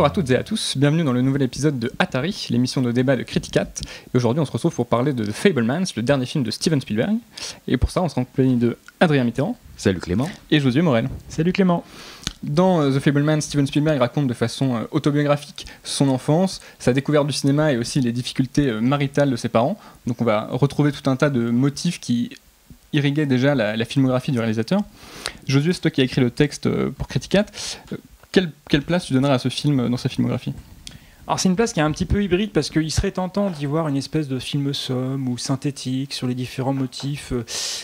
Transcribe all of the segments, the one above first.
Bonjour à toutes et à tous, bienvenue dans le nouvel épisode de Atari, l'émission de débat de Criticat. Et aujourd'hui on se retrouve pour parler de The Fabelmans, le dernier film de Steven Spielberg. Et pour ça on sera en compagnie de Adrien Mitterrand. Salut Clément. Et Josué Morel. Salut Clément. Dans The Fabelmans, Steven Spielberg raconte de façon autobiographique son enfance, sa découverte du cinéma et aussi les difficultés maritales de ses parents. Donc on va retrouver tout un tas de motifs qui irriguaient déjà la filmographie du réalisateur. Josué, c'est toi qui as écrit le texte pour Criticat. Quelle place tu donnerais à ce film dans sa filmographie ? Alors c'est une place qui est un petit peu hybride parce qu'il serait tentant d'y voir une espèce de film somme ou synthétique sur les différents motifs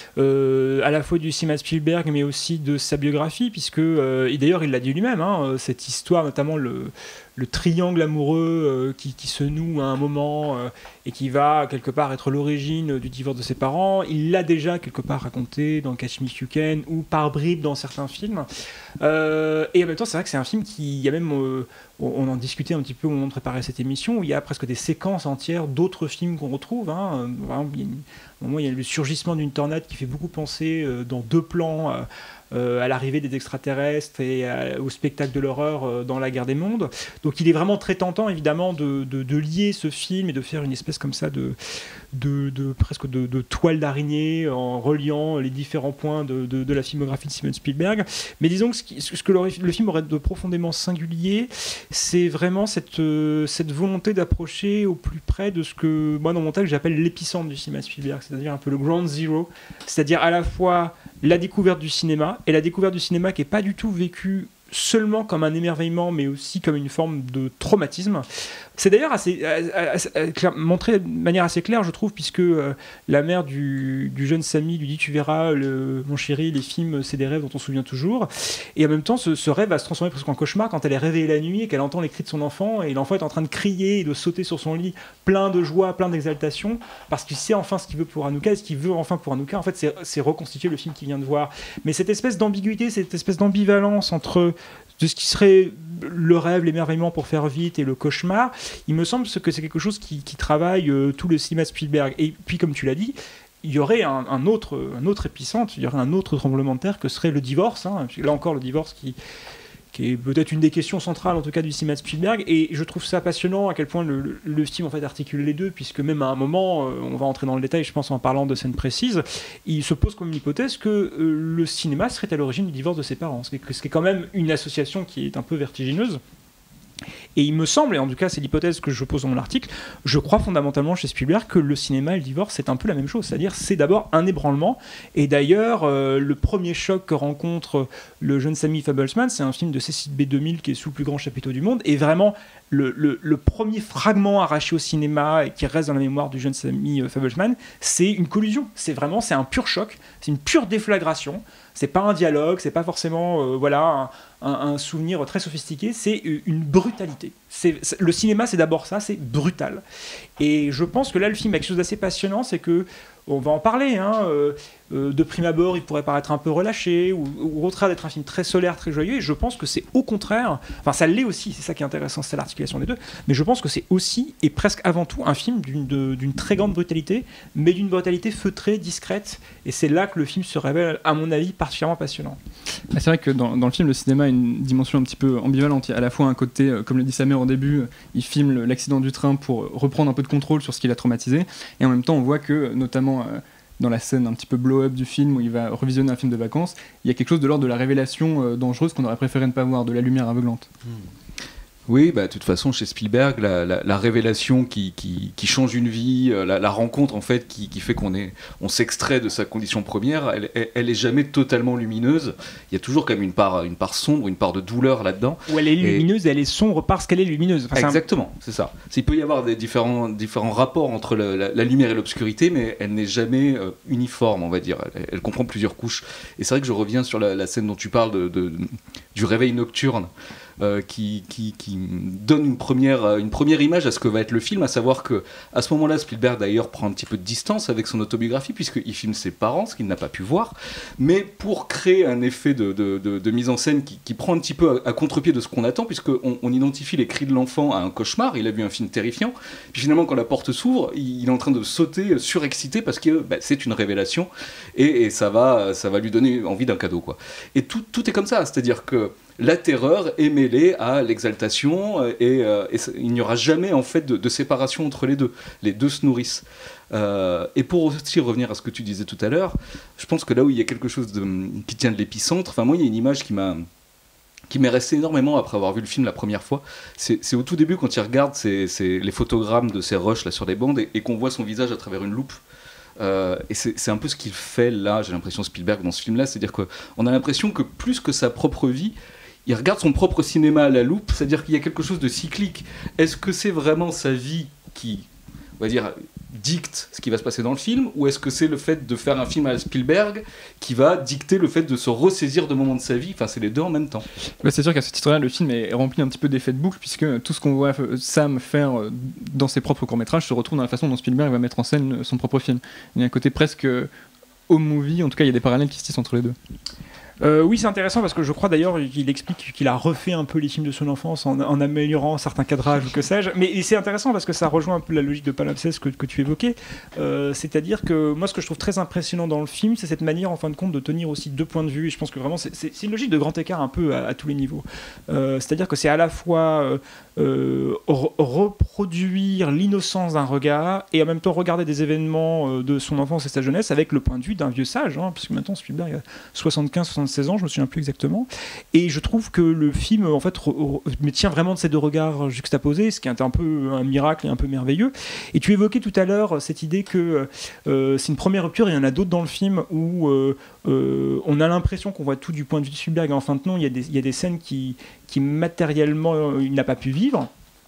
à la fois du cinéma Spielberg mais aussi de sa biographie puisque, et d'ailleurs il l'a dit lui-même, cette histoire notamment le triangle amoureux qui se noue à un moment et qui va quelque part être l'origine du divorce de ses parents, il l'a déjà quelque part raconté dans Catch Me If You Can ou par bribes dans certains films. Et en même temps c'est vrai que c'est un film qui, il y a même, on en discutait un petit peu au moment de préparer cette émission, où il y a presque des séquences entières d'autres films qu'on retrouve. Par exemple, au moment, il y a le surgissement d'une tornade qui fait beaucoup penser dans deux plans à l'arrivée des extraterrestres et au spectacle de l'horreur dans La Guerre des Mondes. Donc il est vraiment très tentant évidemment de lier ce film et de faire une espèce comme ça presque de toile d'araignée en reliant les différents points de la filmographie de Steven Spielberg. Mais disons que ce que le film aurait de profondément singulier, c'est vraiment cette volonté d'approcher au plus près de ce que moi dans mon texte j'appelle l'épicentre du cinéma Spielberg, c'est-à-dire un peu le ground zero, c'est-à-dire à la fois la découverte du cinéma, et la découverte du cinéma qui n'est pas du tout vécue seulement comme un émerveillement, mais aussi comme une forme de traumatisme. C'est d'ailleurs montré de manière assez claire, je trouve, puisque la mère du jeune Samy lui dit « Tu verras, mon chéri, les films, c'est des rêves dont on se souvient toujours. » Et en même temps, ce rêve va se transformer presque en cauchemar quand elle est réveillée la nuit et qu'elle entend les cris de son enfant, et l'enfant est en train de crier et de sauter sur son lit, plein de joie, plein d'exaltation, parce qu'il sait enfin ce qu'il veut pour Hanouka, et ce qu'il veut enfin pour Hanouka, en fait, c'est reconstituer le film qu'il vient de voir. Mais cette espèce d'ambiguïté, cette espèce d'ambivalence entre de ce qui serait le rêve, l'émerveillement pour faire vite et le cauchemar, il me semble que c'est quelque chose qui travaille tout le cinéma Spielberg. Et puis, comme tu l'as dit, il y aurait un autre épicentre, il y aurait un autre tremblement de terre que serait le divorce. Là encore, le divorce qui est peut-être une des questions centrales en tout cas du cinéma de Spielberg, et je trouve ça passionnant à quel point le film en fait articule les deux, puisque même à un moment, on va entrer dans le détail je pense en parlant de scènes précises, il se pose comme une hypothèse que le cinéma serait à l'origine du divorce de ses parents, ce qui est quand même une association qui est un peu vertigineuse. Et il me semble, et en tout cas c'est l'hypothèse que je pose dans mon article, je crois fondamentalement chez Spielberg que le cinéma et le divorce c'est un peu la même chose, c'est-à-dire c'est d'abord un ébranlement, et d'ailleurs le premier choc que rencontre le jeune Sammy Fabelsman, c'est un film de Cécile B2000 qui est sous le plus grand chapiteau du monde, et vraiment le premier fragment arraché au cinéma et qui reste dans la mémoire du jeune Sammy Fabelsman, c'est une collusion, c'est un pur choc, c'est une pure déflagration. C'est pas un dialogue, c'est pas forcément un souvenir très sophistiqué, c'est une brutalité. Le cinéma, c'est d'abord ça, c'est brutal. Et je pense que là, le film a quelque chose d'assez passionnant, c'est que, on va en parler, de prime abord, il pourrait paraître un peu relâché, ou au contraire d'être un film très solaire, très joyeux, et je pense que c'est au contraire, enfin ça l'est aussi, c'est ça qui est intéressant, c'est l'articulation des deux, mais je pense que c'est aussi, et presque avant tout, un film d'une très grande brutalité, mais d'une brutalité feutrée, discrète, et c'est là que le film se révèle, à mon avis, particulièrement passionnant. C'est vrai que dans le film, le cinéma a une dimension un petit peu ambivalente. Il y a à la fois un côté, comme le dit sa mère au début, il filme l'accident du train pour reprendre un peu de contrôle sur ce qui l'a traumatisé, et en même temps on voit que, notamment dans la scène un petit peu blow-up du film où il va revisionner un film de vacances, il y a quelque chose de l'ordre de la révélation dangereuse qu'on aurait préféré ne pas voir, de la lumière aveuglante. Oui, de toute façon, chez Spielberg, la révélation qui change une vie, la rencontre en fait qui fait on s'extrait de sa condition première, elle est jamais totalement lumineuse. Il y a toujours quand même une part sombre, une part de douleur là-dedans. Ou elle est lumineuse et elle est sombre parce qu'elle est lumineuse. Enfin, exactement, c'est ça. Il peut y avoir des différents rapports entre la lumière et l'obscurité, mais elle n'est jamais uniforme, on va dire. Elle comprend plusieurs couches. Et c'est vrai que je reviens sur la scène dont tu parles du réveil nocturne. Qui donne une première image à ce que va être le film, à savoir que à ce moment-là, Spielberg d'ailleurs prend un petit peu de distance avec son autobiographie puisqu'il filme ses parents, ce qu'il n'a pas pu voir, mais pour créer un effet de mise en scène qui prend un petit peu à contre-pied de ce qu'on attend, puisqu'on identifie les cris de l'enfant à un cauchemar. Il a vu un film terrifiant, puis finalement quand la porte s'ouvre, il est en train de sauter surexcité parce que c'est une révélation et ça va lui donner envie d'un cadeau, quoi. Et tout est comme ça, c'est-à-dire que la terreur est mêlée à l'exaltation et il n'y aura jamais en fait de séparation entre les deux. Les deux se nourrissent. Et pour aussi revenir à ce que tu disais tout à l'heure, je pense que là où il y a quelque chose qui tient de l'épicentre, enfin moi il y a une image qui m'est restée énormément après avoir vu le film la première fois. C'est au tout début quand il regarde les photogrammes de ces rushs là sur les bandes et qu'on voit son visage à travers une loupe. Et c'est un peu ce qu'il fait là, j'ai l'impression, Spielberg dans ce film là, c'est-à-dire qu'on a l'impression que plus que sa propre vie, il regarde son propre cinéma à la loupe, c'est-à-dire qu'il y a quelque chose de cyclique. Est-ce que c'est vraiment sa vie qui, on va dire, dicte ce qui va se passer dans le film, ou est-ce que c'est le fait de faire un film à Spielberg qui va dicter le fait de se ressaisir de moments de sa vie? Enfin, c'est les deux en même temps. Bah, c'est sûr qu'à ce titre-là, le film est rempli un petit peu d'effets de boucle, puisque tout ce qu'on voit Sam faire dans ses propres courts-métrages se retrouve dans la façon dont Spielberg va mettre en scène son propre film. Il y a un côté presque home movie, en tout cas il y a des parallèles qui se tissent entre les deux. Oui, c'est intéressant parce que je crois d'ailleurs qu'il explique qu'il a refait un peu les films de son enfance en améliorant certains cadrages ou que sais-je. Mais c'est intéressant parce que ça rejoint un peu la logique de Palimpseste que tu évoquais. C'est-à-dire que moi, ce que je trouve très impressionnant dans le film, c'est cette manière, en fin de compte, de tenir aussi deux points de vue. Et je pense que vraiment, c'est une logique de grand écart un peu à tous les niveaux. C'est-à-dire que c'est à la fois reproduire l'innocence d'un regard et en même temps regarder des événements de son enfance et sa jeunesse avec le point de vue d'un vieux sage, hein, puisque maintenant Spielberg a 75-76 ans, je me souviens plus exactement, et je trouve que le film en fait me tient vraiment de ces deux regards juxtaposés, ce qui est un peu un miracle et un peu merveilleux. Et tu évoquais tout à l'heure cette idée que c'est une première rupture, et il y en a d'autres dans le film où on a l'impression qu'on voit tout du point de vue de Spielberg, et en fin de compte il y a des scènes qui matériellement il n'a pas pu vivre.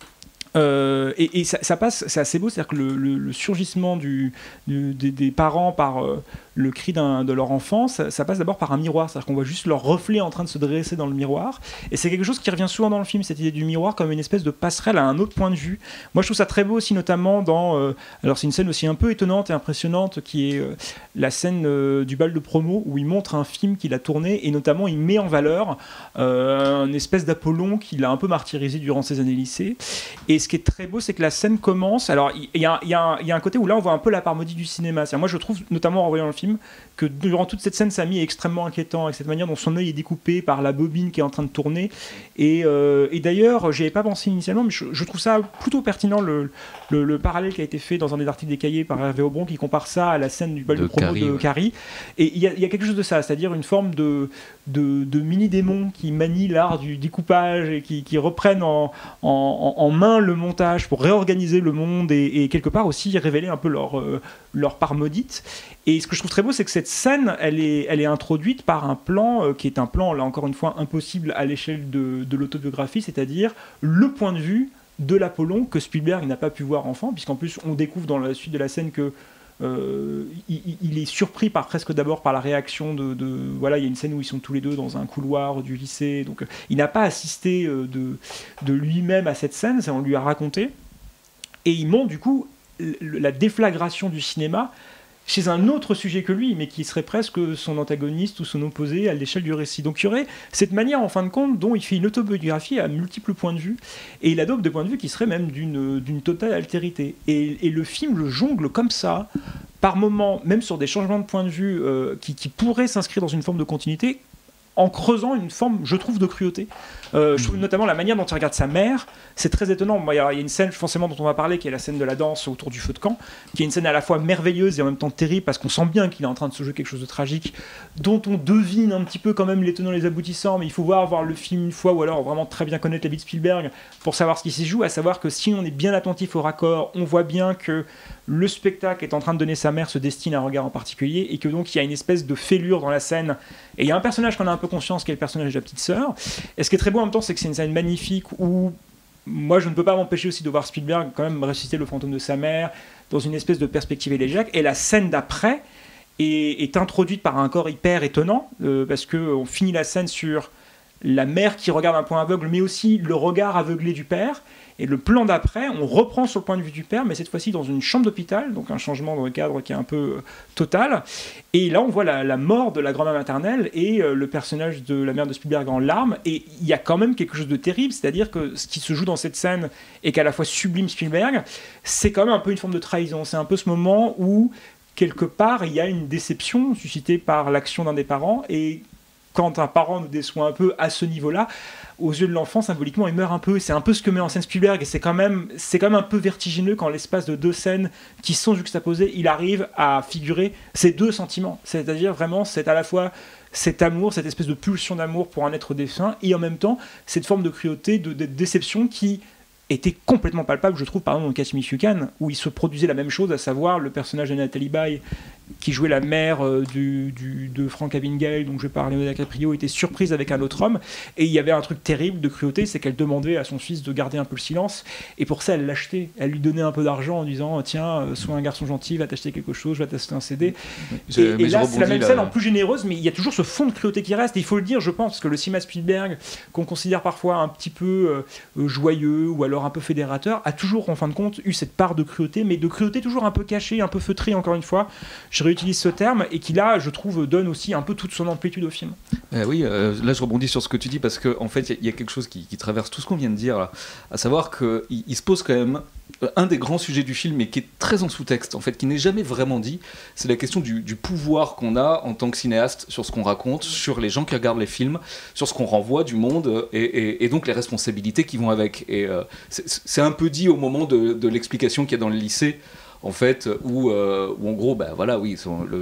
Et ça passe, c'est assez beau, c'est-à-dire que le surgissement des parents par le cri de leur enfant, ça passe d'abord par un miroir, c'est-à-dire qu'on voit juste leur reflet en train de se dresser dans le miroir, et c'est quelque chose qui revient souvent dans le film, cette idée du miroir comme une espèce de passerelle à un autre point de vue. Moi je trouve ça très beau aussi, notamment dans alors c'est une scène aussi un peu étonnante et impressionnante qui est la scène du bal de promo où il montre un film qu'il a tourné, et notamment il met en valeur une espèce d'Apollon qu'il a un peu martyrisé durant ses années lycée. Et ce qui est très beau, c'est que la scène commence. Alors, il y a un côté où là, on voit un peu la parodie du cinéma. C'est-à-dire, moi, je trouve, notamment en revoyant le film, que durant toute cette scène, Samy est extrêmement inquiétant avec cette manière dont son œil est découpé par la bobine qui est en train de tourner. Et d'ailleurs, j'y avais pas pensé initialement, mais je trouve ça plutôt pertinent le parallèle qui a été fait dans un des articles des Cahiers par Hervé Aubron qui compare ça à la scène du bal de promo de Carrie. Et il y a quelque chose de ça, c'est-à-dire une forme de mini-démons qui manient l'art du découpage et qui reprennent en main le montage pour réorganiser le monde et quelque part aussi révéler un peu leur part maudite. Et ce que je trouve très beau, c'est que cette scène, elle est introduite par un plan qui est un plan, là encore une fois, impossible à l'échelle de l'autobiographie, c'est-à-dire le point de vue de l'Apollon que Spielberg n'a pas pu voir enfant, puisqu'en plus on découvre dans la suite de la scène que il est surpris presque d'abord par la réaction voilà, il y a une scène où ils sont tous les deux dans un couloir du lycée, donc il n'a pas assisté de lui-même à cette scène, on lui a raconté, et il montre du coup la déflagration du cinéma chez un autre sujet que lui, mais qui serait presque son antagoniste ou son opposé à l'échelle du récit. Donc il y aurait cette manière, en fin de compte, dont il fait une autobiographie à multiples points de vue, et il adopte des points de vue qui seraient même d'une totale altérité. Et le film le jongle comme ça, par moments, même sur des changements de point de vue qui pourraient s'inscrire dans une forme de continuité, en creusant une forme, je trouve, de cruauté. Je trouve notamment la manière dont il regarde sa mère, c'est très étonnant. Moi, il y a une scène forcément dont on va parler, qui est la scène de la danse autour du feu de camp, qui est une scène à la fois merveilleuse et en même temps terrible, parce qu'on sent bien qu'il est en train de se jouer quelque chose de tragique, dont on devine un petit peu quand même les tenants et les aboutissants, mais il faut voir le film une fois, ou alors vraiment très bien connaître la vie de Spielberg pour savoir ce qui s'y joue, à savoir que si on est bien attentif au raccord, on voit bien que le spectacle est en train de donner sa mère se destine à un regard en particulier, et que donc il y a une espèce de fêlure dans la scène, et il y a un personnage qu'on a un peu conscience qui est le personnage de la petite sœur. Et ce qui est très beau en même temps, c'est que c'est une scène magnifique où moi je ne peux pas m'empêcher aussi de voir Spielberg quand même ressusciter le fantôme de sa mère dans une espèce de perspective élégiaque, et la scène d'après est introduite par un corps hyper étonnant, parce qu'on finit la scène sur la mère qui regarde un point aveugle, mais aussi le regard aveuglé du père. Et le plan d'après, on reprend sur le point de vue du père, mais cette fois-ci dans une chambre d'hôpital, donc un changement de cadre qui est un peu total. Et là, on voit la mort de la grand-mère maternelle et le personnage de la mère de Spielberg en larmes. Et il y a quand même quelque chose de terrible, c'est-à-dire que ce qui se joue dans cette scène et qu'à la fois sublime Spielberg, c'est quand même un peu une forme de trahison. C'est un peu ce moment où, quelque part, il y a une déception suscitée par l'action d'un des parents, et quand un parent nous déçoit un peu à ce niveau-là, aux yeux de l'enfant, symboliquement, il meurt un peu. C'est un peu ce que met en scène Spielberg, et c'est quand même un peu vertigineux quand l'espace de 2 scènes qui sont juxtaposées, il arrive à figurer ces 2 sentiments. C'est-à-dire vraiment, c'est à la fois cet amour, cette espèce de pulsion d'amour pour un être défunt, et en même temps, cette forme de cruauté, de déception qui était complètement palpable, je trouve, par exemple, dans Catch Me If You Can, où il se produisait la même chose, à savoir le personnage de Nathalie Baye, qui jouait la mère de Frank Abagnale, dont je parlais, Leonardo DiCaprio, était surprise avec un autre homme, et il y avait un truc terrible de cruauté, c'est qu'elle demandait à son fils de garder un peu le silence, et pour ça elle l'achetait, elle lui donnait un peu d'argent en disant tiens, sois un garçon gentil, va t'acheter quelque chose, je vais t'acheter un CD. Et là c'est la même scène en plus généreuse, mais il y a toujours ce fond de cruauté qui reste, et il faut le dire, je pense, parce que le cinéma Spielberg, qu'on considère parfois un petit peu joyeux ou alors un peu fédérateur, a toujours en fin de compte eu cette part de cruauté, mais de cruauté toujours un peu cachée, un peu feutrée, encore une fois. Je réutilise ce terme, et qui là, je trouve, donne aussi un peu toute son amplitude au film. Oui, là je rebondis sur ce que tu dis, parce qu'en fait il y a quelque chose qui traverse tout ce qu'on vient de dire là, à savoir qu'il se pose quand même un des grands sujets du film, mais qui est très en sous-texte, en fait, qui n'est jamais vraiment dit, c'est la question du pouvoir qu'on a en tant que cinéaste sur ce qu'on raconte, sur les gens qui regardent les films, sur ce qu'on renvoie du monde, et donc les responsabilités qui vont avec. Et c'est un peu dit au moment de l'explication qu'il y a dans le lycée, en fait, où en gros, bah voilà, oui,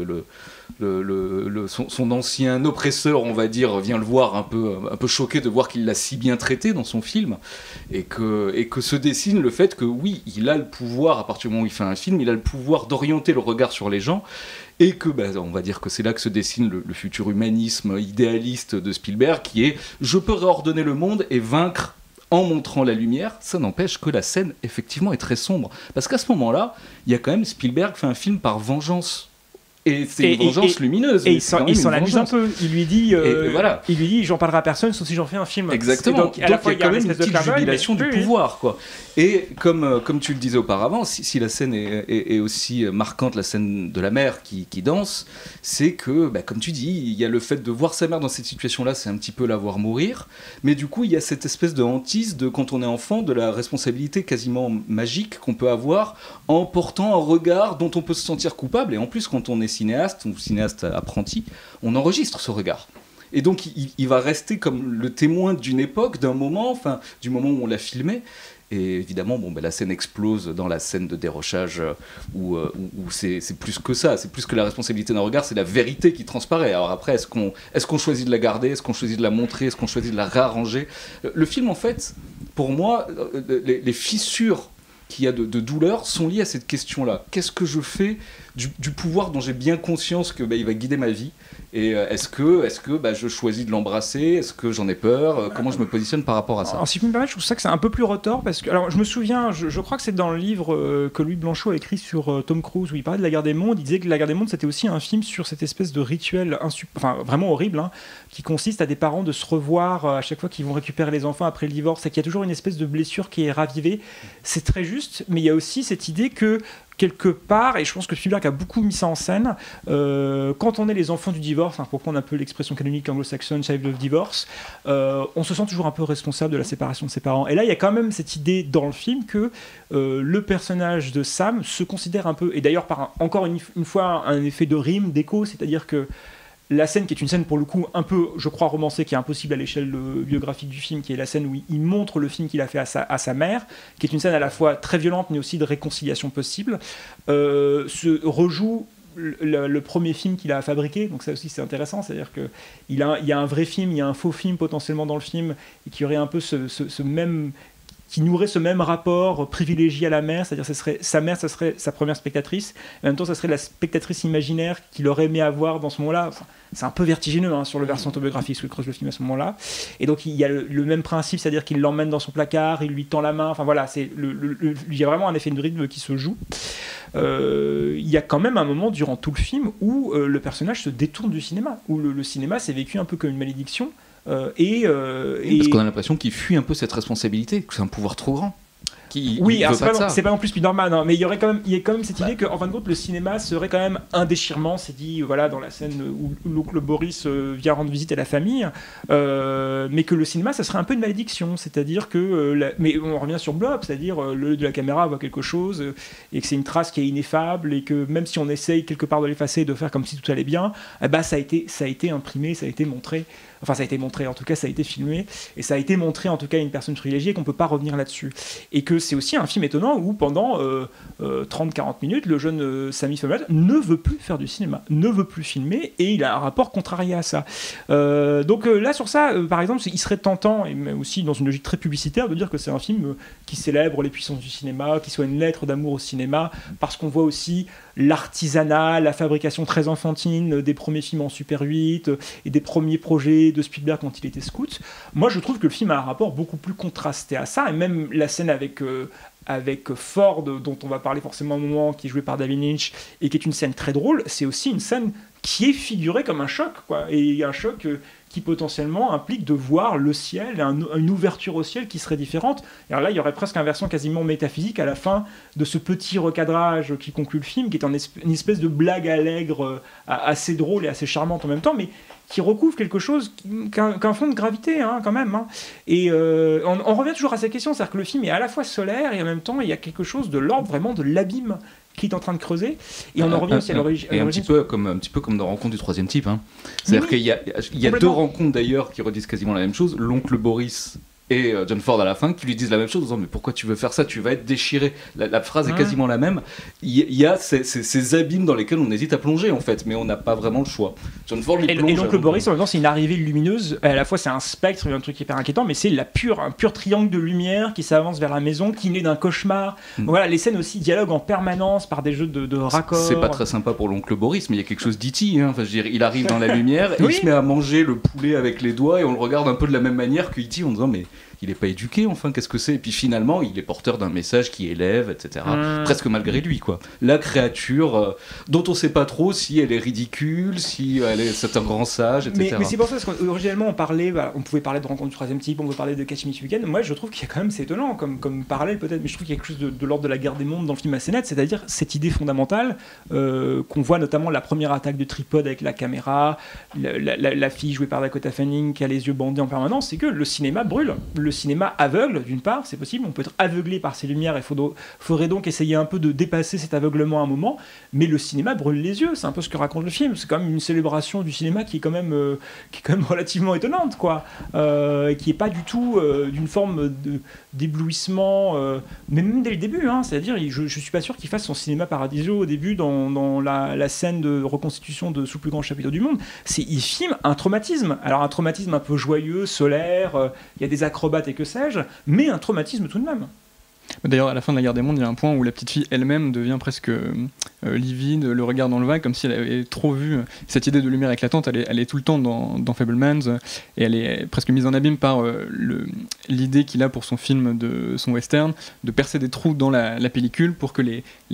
son ancien oppresseur, on va dire, vient le voir un peu choqué de voir qu'il l'a si bien traité dans son film, et que se dessine le fait que oui, il a le pouvoir, à partir du moment où il fait un film, il a le pouvoir d'orienter le regard sur les gens, et que on va dire que c'est là que se dessine le futur humanisme idéaliste de Spielberg, qui est « je peux réordonner le monde et vaincre en montrant la lumière », ça n'empêche que la scène, effectivement, est très sombre. Parce qu'à ce moment-là, il y a quand même, Spielberg fait un film par vengeance. Et c'est une vengeance lumineuse. Et il s'en amuse un peu. Il lui dit, voilà. il lui dit, j'en parlerai à personne, sauf si j'en fais un film. Exactement. Donc il y a quand même une petite jubilation du pouvoir, quoi. Et comme tu le disais auparavant, si la scène est aussi marquante, la scène de la mère qui danse, c'est que, comme tu dis, il y a le fait de voir sa mère dans cette situation-là, c'est un petit peu la voir mourir, mais du coup, il y a cette espèce de hantise de, quand on est enfant, de la responsabilité quasiment magique qu'on peut avoir en portant un regard dont on peut se sentir coupable, et en plus, quand on est cinéaste ou cinéaste apprenti, on enregistre ce regard. Et donc, il va rester comme le témoin d'une époque, d'un moment, enfin, du moment où on l'a filmé. Et évidemment, la scène explose dans la scène de dérochage où c'est plus que ça, c'est plus que la responsabilité d'un regard, c'est la vérité qui transparaît. Alors après, est-ce qu'on choisit de la garder, est-ce qu'on choisit de la montrer, est-ce qu'on choisit de la réarranger ? Le film, en fait, pour moi, les fissures qu'il y a de douleur sont liées à cette question-là. Qu'est-ce que je fais du pouvoir dont j'ai bien conscience que il va guider ma vie ? Et est-ce que je choisis de l'embrasser ? Est-ce que j'en ai peur ? Comment je me positionne par rapport à ça ? Alors, si je peux me permettre, je trouve ça que c'est un peu plus retors, parce que, alors, je me souviens, je crois que c'est dans le livre que Louis Blanchot a écrit sur Tom Cruise, où il parlait de La Guerre des Mondes. Il disait que La Guerre des Mondes, c'était aussi un film sur cette espèce de rituel vraiment horrible, qui consiste à des parents de se revoir à chaque fois qu'ils vont récupérer les enfants après le divorce, et qu'il y a toujours une espèce de blessure qui est ravivée. C'est très juste, mais il y a aussi cette idée que quelque part, et je pense que Spielberg a beaucoup mis ça en scène, quand on est les enfants du divorce, pour prendre un peu l'expression canonique anglo-saxonne, child of divorce, on se sent toujours un peu responsable de la séparation de ses parents. Et là, il y a quand même cette idée dans le film que le personnage de Sam se considère un peu, et d'ailleurs par encore une fois un effet de rime, d'écho, c'est-à-dire que la scène qui est une scène pour le coup un peu, je crois, romancée, qui est impossible à l'échelle biographique du film, qui est la scène où il montre le film qu'il a fait à sa mère, qui est une scène à la fois très violente mais aussi de réconciliation possible, se rejoue le premier film qu'il a fabriqué, donc ça aussi c'est intéressant, c'est-à-dire qu'il y a un vrai film, il y a un faux film potentiellement dans le film, et qui aurait un peu ce même... qui nourrait ce même rapport privilégié à la mère, c'est-à-dire sa mère, ça serait sa première spectatrice, et en même temps, ça serait la spectatrice imaginaire qu'il aurait aimé avoir dans ce moment-là. Enfin, c'est un peu vertigineux sur le versant autobiographique, ce que creuse le film à ce moment-là. Et donc, il y a le même principe, c'est-à-dire qu'il l'emmène dans son placard, il lui tend la main, enfin voilà, il y a vraiment un effet de rythme qui se joue. Il y a quand même un moment durant tout le film où le personnage se détourne du cinéma, où le cinéma s'est vécu un peu comme une malédiction. Parce qu'on a l'impression qu'il fuit un peu cette responsabilité, que c'est un pouvoir trop grand. Oui, alors c'est pas non plus Spider-Man, hein, mais il y a quand même cette idée qu'en fin de compte, le cinéma serait quand même un déchirement. C'est dit, voilà, dans la scène où l'oncle Boris vient rendre visite à la famille, mais que le cinéma, ça serait un peu une malédiction. C'est-à-dire que, mais on revient sur Blob, c'est-à-dire l'œil de la caméra voit quelque chose et que c'est une trace qui est ineffable et que même si on essaye quelque part de l'effacer, de faire comme si tout allait bien, ça a été imprimé, ça a été montré. Enfin, ça a été montré, en tout cas, ça a été filmé, et ça a été montré, en tout cas, à une personne privilégiée, qu'on ne peut pas revenir là-dessus. Et que c'est aussi un film étonnant où, pendant 30-40 minutes, le jeune Sami Femal ne veut plus faire du cinéma, ne veut plus filmer, et il a un rapport contrarié à ça. Donc là, sur ça, par exemple, il serait tentant, et même aussi dans une logique très publicitaire, de dire que c'est un film qui célèbre les puissances du cinéma, qui soit une lettre d'amour au cinéma, parce qu'on voit aussi l'artisanat, la fabrication très enfantine des premiers films en Super 8 et des premiers projets de Spielberg quand il était scout. Moi, je trouve que le film a un rapport beaucoup plus contrasté à ça, et même la scène avec Ford, dont on va parler forcément un moment, qui est joué par David Lynch, et qui est une scène très drôle, c'est aussi une scène qui est figurée comme un choc, quoi, et un choc qui potentiellement implique de voir le ciel, une ouverture au ciel qui serait différente. Et alors là, il y aurait presque un versant quasiment métaphysique à la fin de ce petit recadrage qui conclut le film, qui est une espèce de blague allègre, assez drôle et assez charmante en même temps, mais qui recouvre quelque chose qu'un fond de gravité, hein, quand même. Hein. Et on revient toujours à cette question, c'est-à-dire que le film est à la fois solaire et en même temps, il y a quelque chose de l'ordre vraiment de l'abîme qui est en train de creuser, et on en revient aussi à l'origine. Et un petit peu comme dans Rencontre du troisième type. Hein. C'est-à-dire qu'il y a deux rencontres d'ailleurs qui redisent quasiment la même chose. L'oncle Boris et John Ford à la fin qui lui disent la même chose en disant mais pourquoi tu veux faire ça, tu vas être déchiré. La phrase est quasiment la même. Il y a ces abîmes dans lesquels on hésite à plonger en fait, mais on n'a pas vraiment le choix. John Ford lui plonge. Et l'oncle Boris en même temps c'est une arrivée lumineuse, à la fois c'est un spectre, un truc hyper inquiétant, mais c'est un pur triangle de lumière qui s'avance vers la maison, qui naît d'un cauchemar. Voilà, les scènes aussi dialoguent en permanence par des jeux de raccords. C'est pas très sympa pour l'oncle Boris, mais il y a quelque chose d'E.T. Hein. Enfin, je veux dire, il arrive dans la lumière et il se met à manger le poulet avec les doigts et on le regarde un peu de la même manière que E.T. en disant mais il n'est pas éduqué, enfin, qu'est-ce que c'est? Et puis finalement, il est porteur d'un message qui élève, etc. Presque malgré lui, quoi. La créature dont on ne sait pas trop si elle est ridicule, si c'est un grand sage, etc. Mais c'est pour ça, parce qu'originellement, on pouvait parler de Rencontre du troisième type, on pouvait parler de Catch Me If You Can. Moi, je trouve qu'il y a quand même, c'est étonnant, comme parallèle peut-être, mais je trouve qu'il y a quelque chose de l'ordre de la guerre des mondes dans le film assez net, c'est-à-dire cette idée fondamentale qu'on voit notamment la première attaque de tripode avec la caméra, la fille jouée par Dakota Fanning qui a les yeux bandés en permanence, c'est que le cinéma brûle. Le cinéma aveugle, d'une part, c'est possible, on peut être aveuglé par ces lumières, il faudrait donc essayer un peu de dépasser cet aveuglement à un moment, mais le cinéma brûle les yeux, c'est un peu ce que raconte le film, c'est quand même une célébration du cinéma qui est quand même relativement étonnante, quoi, qui est pas du tout d'une forme d'éblouissement, mais même dès le début, hein, c'est-à-dire, je suis pas sûr qu'il fasse son cinéma Paradiso au début dans la scène de reconstitution de Sous le plus grand chapiteau du monde, il filme un traumatisme, alors un traumatisme un peu joyeux, solaire, il y a des acrobates et que sais-je, mais un traumatisme tout de même. D'ailleurs, à la fin de la guerre des mondes, il y a un point où la petite fille elle-même devient presque livide, le regard dans le vague, comme si elle avait trop vu cette idée de lumière éclatante. Elle est tout le temps dans Fabelmans, et elle est presque mise en abîme par l'idée qu'il a pour son film, son western, de percer des trous dans la pellicule pour que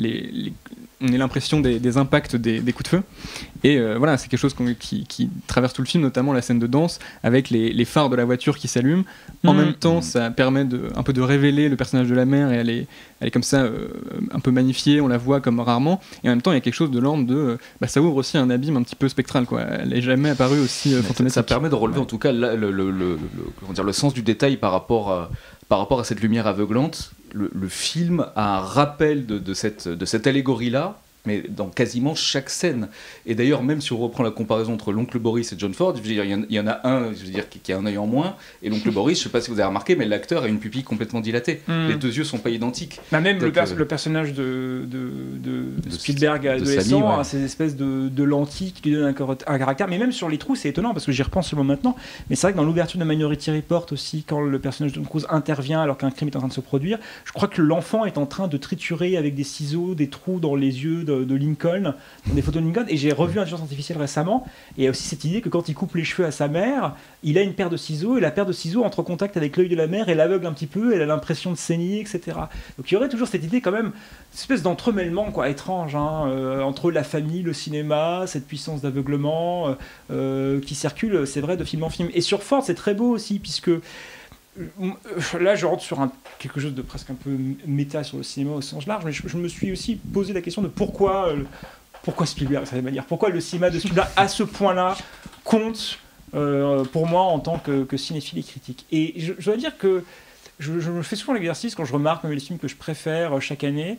on ait l'impression des impacts des coups de feu. Et voilà, c'est quelque chose qui traverse tout le film, notamment la scène de danse, avec les phares de la voiture qui s'allument. En même temps, ça permet un peu de révéler le personnage de la mère, et elle est comme ça un peu magnifiée, on la voit comme rarement, et en même temps il y a quelque chose de l'ordre de ça ouvre aussi un abîme un petit peu spectral, quoi. Elle n'est jamais apparue aussi fantomatique. Ça permet de relever en tout cas le sens du détail par rapport à cette lumière aveuglante. Le film a un rappel de cette allégorie-là, mais dans quasiment chaque scène. Et d'ailleurs, même si on reprend la comparaison entre l'oncle Boris et John Ford, je veux dire, il y en a un, je veux dire, qui a un œil en moins, et l'oncle Boris, je ne sais pas si vous avez remarqué, mais l'acteur a une pupille complètement dilatée. Les deux yeux ne sont pas identiques. Même le personnage de Spielberg adolescent a ces espèces de lentilles qui lui donnent un caractère, mais même sur les trous, c'est étonnant, parce que j'y repense seulement maintenant, mais c'est vrai que dans l'ouverture de Minority Report aussi, quand le personnage de Tom Cruise intervient alors qu'un crime est en train de se produire, je crois que l'enfant est en train de triturer avec des ciseaux des trous dans les yeux de Lincoln, dans des photos de Lincoln, et j'ai revu Intelligence artificielle récemment, et il y a aussi cette idée que quand il coupe les cheveux à sa mère, il a une paire de ciseaux, et la paire de ciseaux entre en contact avec l'œil de la mère et l'aveugle un petit peu, elle a l'impression de saigner, etc. Donc il y aurait toujours cette idée quand même, cette espèce d'entremêlement étrange, entre la famille, le cinéma, cette puissance d'aveuglement qui circule, c'est vrai, de film en film. Et sur Ford, c'est très beau aussi, puisque là, je rentre sur quelque chose de presque un peu méta sur le cinéma au sens large, mais je me suis aussi posé la question de pourquoi Spielberg, de cette manière, pourquoi le cinéma de Spielberg à ce point-là compte pour moi en tant que cinéphile et critique. Et je dois dire que je me fais souvent l'exercice quand je remarque les films que je préfère chaque année.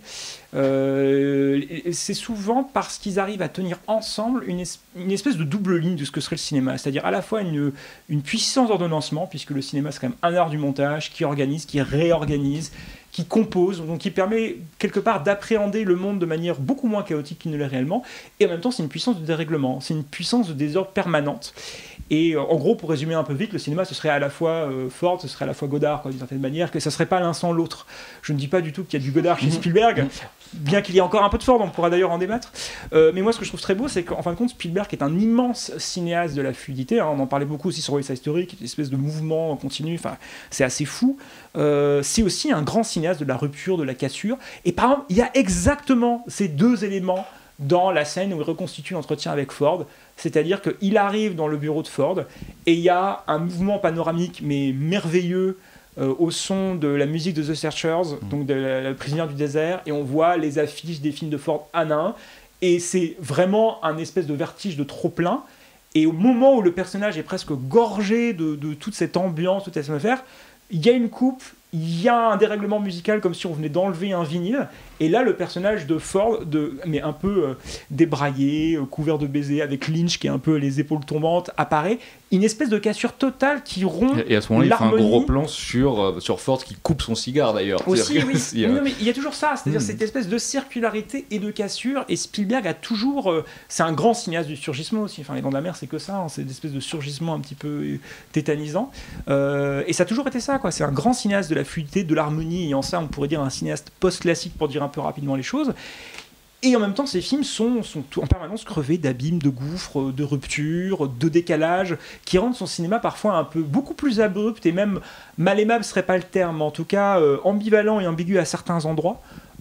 C'est souvent parce qu'ils arrivent à tenir ensemble une espèce de double ligne de ce que serait le cinéma. C'est-à-dire à la fois une puissance d'ordonnancement, puisque le cinéma c'est quand même un art du montage qui organise, qui réorganise, qui compose, donc qui permet quelque part d'appréhender le monde de manière beaucoup moins chaotique qu'il ne l'est réellement. Et en même temps, c'est une puissance de dérèglement, c'est une puissance de désordre permanente. Et en gros, pour résumer un peu vite, le cinéma, ce serait à la fois Ford, ce serait à la fois Godard, d'une certaine manière, que ça ne serait pas l'un sans l'autre. Je ne dis pas du tout qu'il y a du Godard chez Spielberg, bien qu'il y ait encore un peu de Ford, on pourra d'ailleurs en débattre. Mais moi, ce que je trouve très beau, c'est qu'en fin de compte, Spielberg est un immense cinéaste de la fluidité. On en parlait beaucoup aussi sur West Side Story, qui est une espèce de mouvement continu, c'est assez fou. C'est aussi un grand cinéaste de la rupture, de la cassure. Et par exemple, il y a exactement ces deux éléments dans la scène où il reconstitue l'entretien avec Ford. C'est-à-dire qu'il arrive dans le bureau de Ford et il y a un mouvement panoramique mais merveilleux au son de la musique de The Searchers, donc de la prisonnière du désert, et on voit les affiches des films de Ford un à un, et c'est vraiment un espèce de vertige de trop-plein. Et au moment où le personnage est presque gorgé de toute cette ambiance, toute cette atmosphère, il y a une coupe, il y a un dérèglement musical comme si on venait d'enlever un vinyle, et là le personnage de Ford, mais un peu débraillé, couvert de baisers, avec Lynch qui est un peu les épaules tombantes, apparaît, une espèce de cassure totale qui rompt l'harmonie. Et à ce moment-là, il fait un gros plan sur Ford qui coupe son cigare d'ailleurs. Aussi, oui. Non, mais il y a toujours ça, c'est-à-dire cette espèce de circularité et de cassure, et Spielberg a toujours... c'est un grand cinéaste du surgissement aussi, Les Dents de la Mer, c'est que ça, c'est une espèce de surgissement un petit peu tétanisant, et ça a toujours été ça, quoi. C'est un grand cinéaste de la fluidité, de l'harmonie, et en ça, on pourrait dire un cinéaste post-classique pour dire un peu rapidement les choses. Et en même temps, ces films sont en permanence crevés d'abîmes, de gouffres, de ruptures, de décalages, qui rendent son cinéma parfois beaucoup plus abrupt, et même mal aimable serait pas le terme, mais en tout cas ambivalent et ambigu à certains endroits.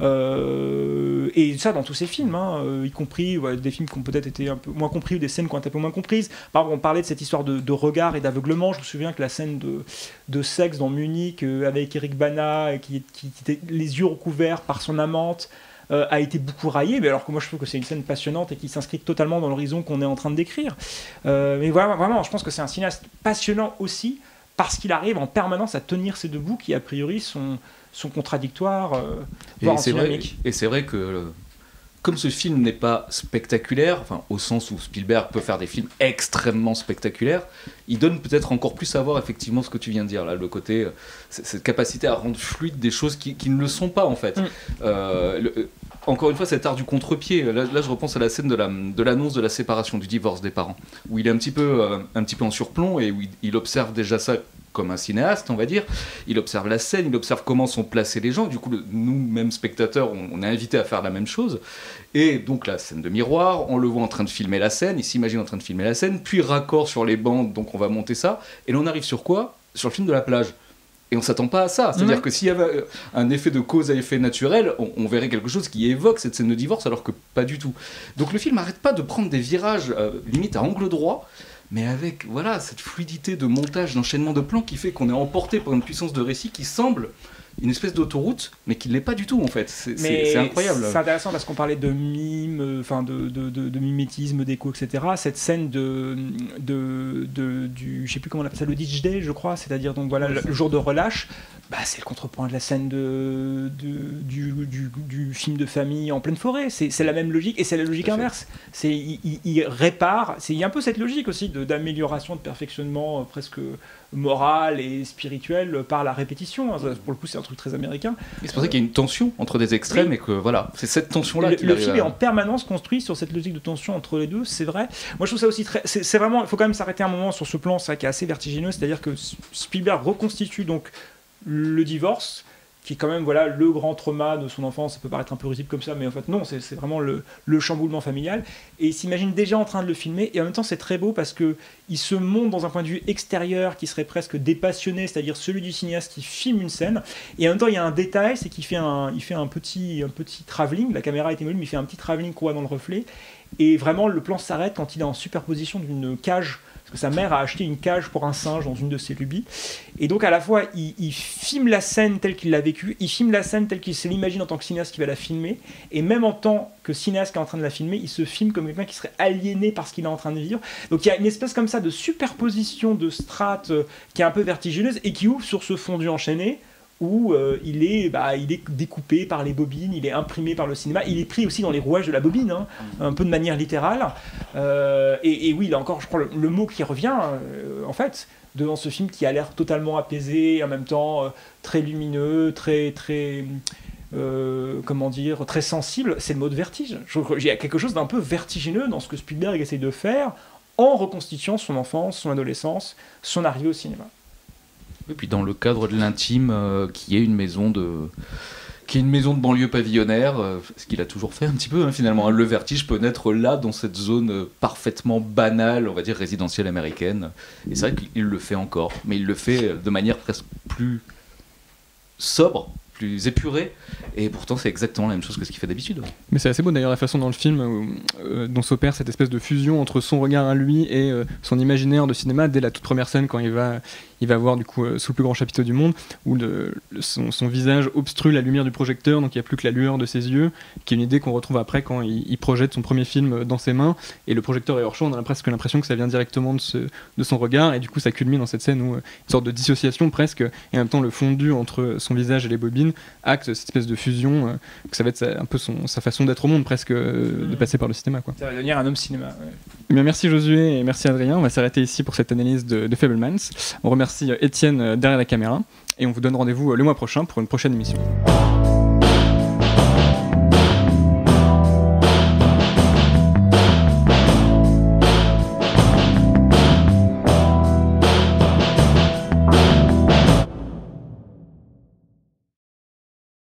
Et ça dans tous ces films, y compris des films qui ont peut-être été un peu moins compris ou des scènes qui ont été un peu moins comprises. Par exemple, on parlait de cette histoire de regard et d'aveuglement. Je me souviens que la scène de sexe dans Munich avec Eric Bana qui était les yeux recouverts par son amante a été beaucoup raillée, mais alors que moi je trouve que c'est une scène passionnante et qui s'inscrit totalement dans l'horizon qu'on est en train de décrire. Mais voilà, vraiment, je pense que c'est un cinéaste passionnant aussi parce qu'il arrive en permanence à tenir ces deux bouts qui a priori sont contradictoires, voire antinomiques. Et c'est vrai que comme ce film n'est pas spectaculaire, au sens où Spielberg peut faire des films extrêmement spectaculaires, il donne peut-être encore plus à voir effectivement ce que tu viens de dire, là, le côté, cette capacité à rendre fluide des choses qui ne le sont pas en fait. Encore une fois, cet art du contre-pied, là je repense à la scène de l'annonce de la séparation, du divorce des parents, où il est un petit peu en surplomb et où il observe déjà ça comme un cinéaste, on va dire. Il observe la scène, il observe comment sont placés les gens. Du coup, nous, même spectateurs, on est invités à faire la même chose. Et donc, la scène de miroir, on le voit en train de filmer la scène, il s'imagine en train de filmer la scène, puis raccord sur les bandes, donc on va monter ça. Et là, on arrive sur quoi ? Sur le film de la plage. Et on s'attend pas à ça. C'est-à-dire que s'il y avait un effet de cause à effet naturel, on verrait quelque chose qui évoque cette scène de divorce, alors que pas du tout. Donc le film n'arrête pas de prendre des virages, limite à angle droit, mais avec cette fluidité de montage, d'enchaînement de plans qui fait qu'on est emporté par une puissance de récit qui semble une espèce d'autoroute, mais qui ne l'est pas du tout en fait. C'est incroyable. C'est intéressant parce qu'on parlait de mime, de mimétisme, d'écho, etc. Cette scène du, je sais plus comment on appelle ça, le Ditch Day, je crois, c'est-à-dire donc le jour de relâche. C'est le contrepoint de la scène du film de famille en pleine forêt. C'est la même logique, et c'est la logique inverse. Il répare. Il y a un peu cette logique aussi d'amélioration, de perfectionnement presque moral et spirituel par la répétition. Pour le coup, c'est un truc très américain. Et c'est pour ça qu'il y a une tension entre des extrêmes, et que c'est cette tension-là le film est en permanence construit sur cette logique de tension entre les deux, c'est vrai. Moi, je trouve ça aussi c'est vraiment, il faut quand même s'arrêter un moment sur ce plan, c'est vrai, qui est assez vertigineux, c'est-à-dire que Spielberg reconstitue donc le divorce, qui est quand même le grand trauma de son enfance. Ça peut paraître un peu risible comme ça, mais en fait non, c'est vraiment le chamboulement familial, et il s'imagine déjà en train de le filmer, et en même temps c'est très beau parce que il se montre dans un point de vue extérieur qui serait presque dépassionné, c'est-à-dire celui du cinéaste qui filme une scène, et en même temps il y a un détail, c'est qu'il fait un petit travelling, la caméra est mobile, mais il fait un petit travelling qu'on voit dans le reflet, et vraiment le plan s'arrête quand il est en superposition d'une cage, que sa mère a acheté une cage pour un singe dans une de ses lubies. Et donc à la fois, il filme la scène telle qu'il l'a vécue, il filme la scène telle qu'il se l'imagine en tant que cinéaste qui va la filmer, et même en tant que cinéaste qui est en train de la filmer, il se filme comme quelqu'un qui serait aliéné par ce qu'il est en train de vivre. Donc il y a une espèce comme ça de superposition de strates qui est un peu vertigineuse et qui ouvre sur ce fondu enchaîné où il est découpé par les bobines, il est imprimé par le cinéma, il est pris aussi dans les rouages de la bobine, hein, un peu de manière littérale. Et oui, là encore, je crois le mot qui revient, en fait, devant ce film qui a l'air totalement apaisé, et en même temps très lumineux, très très sensible, c'est le mot de vertige. Il y a quelque chose d'un peu vertigineux dans ce que Spielberg essaye de faire en reconstituant son enfance, son adolescence, son arrivée au cinéma. Et puis dans le cadre de l'intime, qui est une maison de banlieue pavillonnaire, ce qu'il a toujours fait un petit peu, hein, finalement. Le vertige peut naître là, dans cette zone parfaitement banale, on va dire résidentielle américaine. Et c'est vrai qu'il le fait encore, mais il le fait de manière presque plus sobre, plus épuré, et pourtant c'est exactement la même chose que ce qu'il fait d'habitude. Mais c'est assez beau d'ailleurs la façon dans le film dont s'opère cette espèce de fusion entre son regard à lui et son imaginaire de cinéma dès la toute première scène quand il va voir du coup sous le plus grand chapiteau du monde où son visage obstrue la lumière du projecteur, donc il n'y a plus que la lueur de ses yeux, qui est une idée qu'on retrouve après quand il projette son premier film dans ses mains et le projecteur est hors champ. On a presque l'impression que ça vient directement de son regard, et du coup ça culmine dans cette scène où une sorte de dissociation presque, et en même temps le fondu entre son visage et les bobines acte cette espèce de fusion, que ça va être un peu sa façon d'être au monde presque, de passer par le cinéma, quoi. Ça va devenir un homme cinéma, ouais. Eh bien, merci Josué et merci Adrien, on va s'arrêter ici pour cette analyse de Fabelmans. On remercie Étienne derrière la caméra et on vous donne rendez-vous le mois prochain pour une prochaine émission.